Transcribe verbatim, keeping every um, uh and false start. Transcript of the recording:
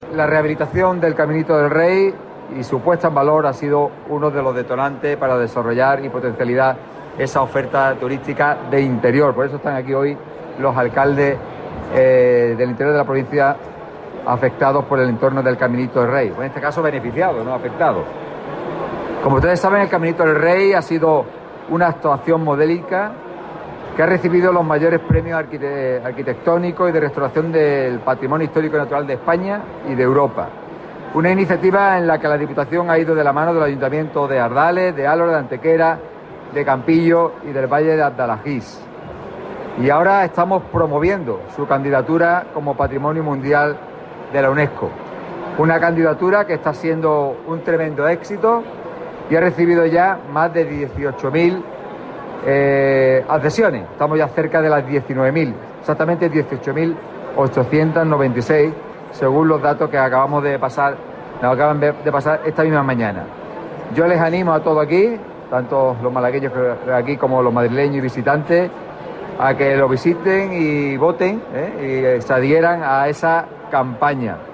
la rehabilitación del Caminito del Rey y su puesta en valor ha sido uno de los detonantes para desarrollar y potencialidad esa oferta turística de interior. Por eso están aquí hoy los alcaldes eh, del interior de la provincia afectados por el entorno del Caminito del Rey, en este caso beneficiados, no afectados. Como ustedes saben, el Caminito del Rey ha sido una actuación modélica que ha recibido los mayores premios arquite- arquitectónicos y de restauración del patrimonio histórico y natural de España y de Europa. Una iniciativa en la que la Diputación ha ido de la mano del Ayuntamiento de Ardales, de Álora, de Antequera, de Campillo y del Valle de Adalagís. Y ahora estamos promoviendo su candidatura como Patrimonio Mundial de la UNESCO. Una candidatura que está siendo un tremendo éxito y ha recibido ya más de dieciocho mil eh, adhesiones. Estamos ya cerca de las diecinueve mil, exactamente dieciocho mil ochocientos noventa y seis, según los datos que acabamos de pasar, nos acaban de pasar esta misma mañana. Yo les animo a todos aquí, tanto los malagueños que aquí como los madrileños y visitantes, a que lo visiten y voten, ¿eh? y se adhieran a esa campaña.